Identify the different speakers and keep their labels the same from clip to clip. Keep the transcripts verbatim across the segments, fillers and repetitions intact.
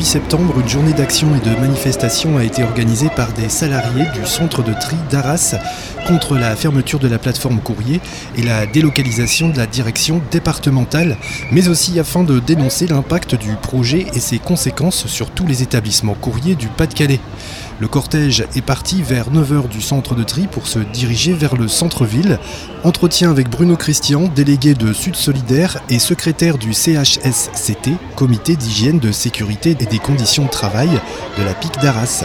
Speaker 1: septembre, une journée d'action et de manifestation a été organisée par des salariés du centre de tri d'Arras contre la fermeture de la plateforme courrier et la délocalisation de la direction départementale, mais aussi afin de dénoncer l'impact du projet et ses conséquences sur tous les établissements courriers du Pas-de-Calais. Le cortège est parti vers neuf heures du centre de tri pour se diriger vers le centre-ville. Entretien avec Bruno Christian, délégué de Sud Solidaire et secrétaire du C H S C T, Comité d'hygiène, de sécurité et des conditions de travail de la P I C d'Arras.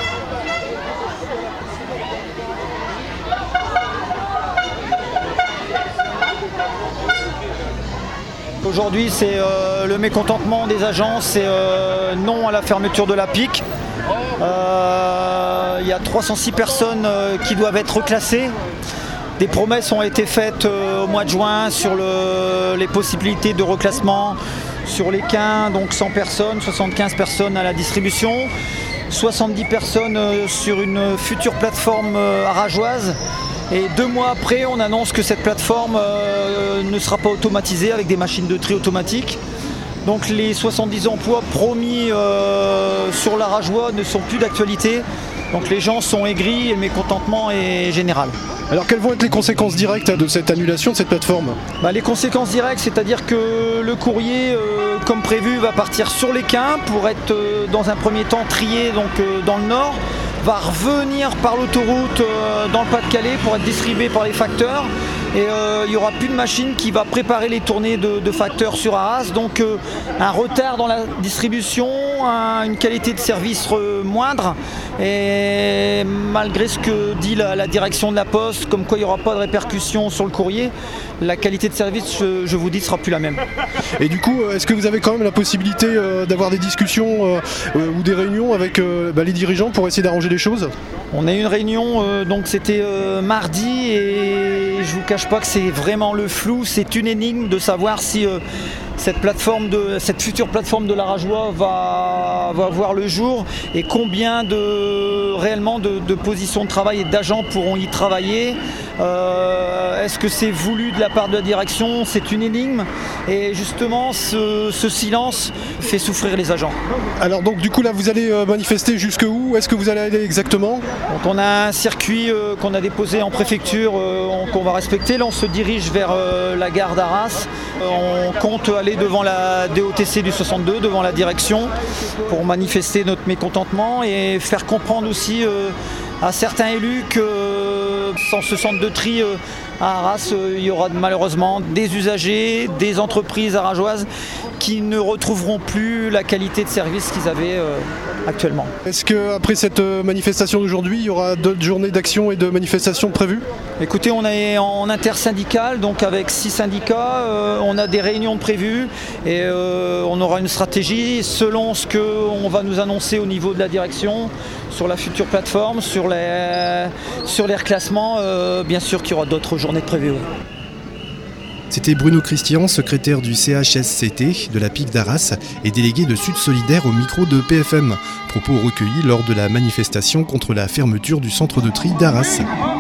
Speaker 2: Aujourd'hui, c'est euh, le mécontentement des agents, c'est euh, non à la fermeture de la P I C. Il euh, y a trois cent six personnes euh, qui doivent être reclassées. Des promesses ont été faites euh, au mois de juin sur le, les possibilités de reclassement sur les quins, donc cent personnes, soixante-quinze personnes à la distribution, soixante-dix personnes euh, sur une future plateforme euh, arageoise. Et deux mois après, on annonce que cette plateforme euh, ne sera pas automatisée avec des machines de tri automatiques. Donc les soixante-dix emplois promis euh, sur l'Arageois ne sont plus d'actualité. Donc les gens sont aigris et le mécontentement est général.
Speaker 3: Alors quelles vont être les conséquences directes de cette annulation de cette plateforme ?
Speaker 2: Bah, les conséquences directes, c'est-à-dire que le courrier, euh, comme prévu, va partir sur les quins pour être euh, dans un premier temps trié donc, euh, dans le nord, va revenir par l'autoroute euh, dans le Pas-de-Calais pour être distribué par les facteurs. Et euh, il n'y aura plus de machine qui va préparer les tournées de, de facteurs sur Arras. Donc euh, un retard dans la distribution, un, une qualité de service euh, moindre. Et malgré ce que dit la, la direction de la Poste, comme quoi il n'y aura pas de répercussions sur le courrier, la qualité de service, je, je vous dis, ne sera plus la même.
Speaker 3: Et du coup, est-ce que vous avez quand même la possibilité euh, d'avoir des discussions euh, euh, ou des réunions avec euh, bah, les dirigeants pour essayer d'arranger les choses ?
Speaker 2: On a eu une réunion, euh, donc c'était euh, mardi, et je vous cache pas que c'est vraiment le flou, c'est une énigme de savoir si euh, cette plateforme de cette future plateforme de l'Arageois va, va voir le jour et combien de réellement de, de positions de travail et d'agents pourront y travailler. Euh, est-ce que c'est voulu de la part de la direction ? C'est une énigme, et justement ce, ce silence fait souffrir les agents.
Speaker 3: Alors donc du coup là vous allez manifester jusque où ? Est-ce que vous allez aller exactement ?
Speaker 2: Donc on a un circuit euh, qu'on a déposé en préfecture euh, on, qu'on va respecter. Là on se dirige vers euh, la gare d'Arras. Euh, on compte aller devant la D O T C du soixante-deux, devant la direction, pour manifester notre mécontentement et faire comprendre aussi euh, à certains élus que sans ce centre de tri euh, à Arras, euh, il y aura malheureusement des usagers, des entreprises arageoises qui ne retrouveront plus la qualité de service qu'ils avaient euh, actuellement.
Speaker 3: Est-ce qu'après cette manifestation d'aujourd'hui, il y aura d'autres journées d'action et de manifestations prévues ?
Speaker 2: Écoutez, on est en intersyndical, donc avec six syndicats, euh, on a des réunions prévues et euh, on aura une stratégie selon ce qu'on va nous annoncer au niveau de la direction sur la future plateforme, sur les, sur les reclassements. Euh, bien sûr qu'il y aura d'autres journées prévues. Ouais.
Speaker 1: C'était Bruno Christian, secrétaire du C H S C T de la P I C d'Arras et délégué de Sud Solidaire au micro de P F M. Propos recueillis lors de la manifestation contre la fermeture du centre de tri d'Arras.